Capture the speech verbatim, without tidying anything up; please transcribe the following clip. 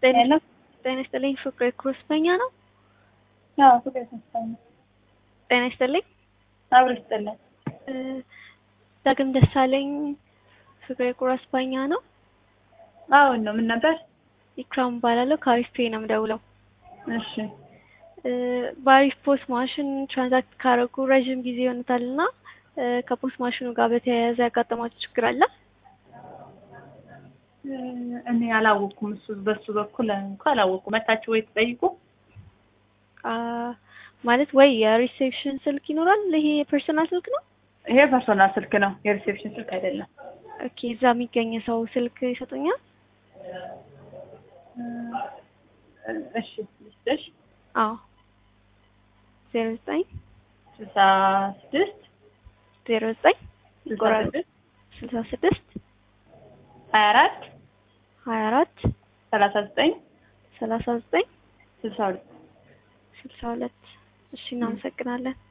ጤና ጤና ይስጥልኝ ፍቅሬ ኩርስበኛ ነው? አዎ ፍቅሬ ኩርስበኛ። ጤና ይስጥልኝ አብሮ ይስጥልኝ። ዳግም ደሳለኝ ፍቅሬ ኩርስበኛ ነው? አዎ ነው። ምን ነበር? ኢክራም ባላለው ካሪስፔ ነው የምደውለው። እሺ በአሪፍ ፖስት ማሽን ትራንዛክት ካረጉ ረጅም ጊዜ ሆኖታልና ከፖስት ማሽኑ ጋር በተያያዘ ያጋጠማችሁ ችግር አለ? እኔ አላወኩም። እሱ በሱ በኩል እንኳን አላወኩም። መታችሁ ወይ ትጠይቁ? ማለት ወይ የሪሴፕሽን ስልክ ይኖራል? ይሄ የፐርሰናል ስልክ ነው? ይሄ ፐርሰናል ስልክ ነው፣ የሪሴፕሽን ስልክ አይደለም። ኦኬ፣ እዛ የሚገኝ ሰው ስልክ ይሰጡኛል? እሺ ልስጥሽ። አዎ ዜሮ ዘጠኝ ስልሳ ስድስት ዜሮ ዘጠኝ ስልሳ ስድስት ስልሳ ስድስት ሀያ አራት ሀያ አራት ሰላሳ ዘጠኝ ሰላሳ ዘጠኝ ስልሳ ሁለት ስልሳ ሁለት እሺ እናመሰግናለን።